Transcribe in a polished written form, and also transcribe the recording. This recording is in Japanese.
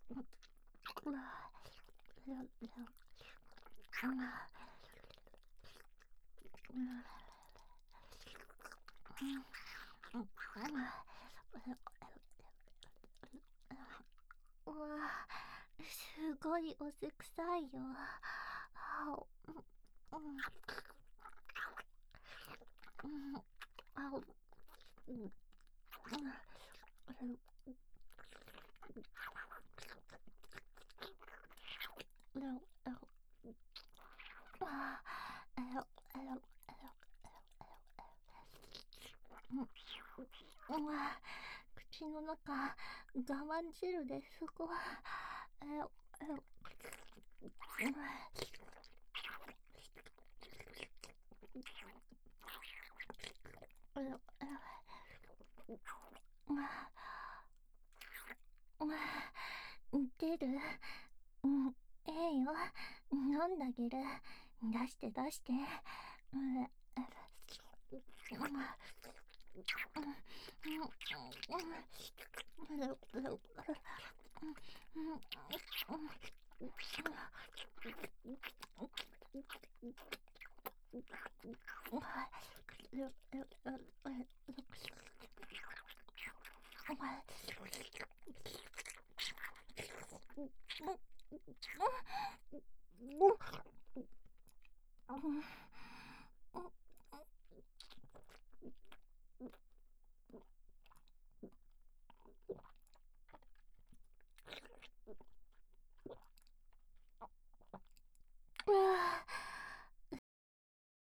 うわ、すごいおせくさいよ。あお、うん、うん、あお、うん、うん、口の中、我慢汁ですごい。出る。うん、ええよ。飲んであげる。出して出して。うん、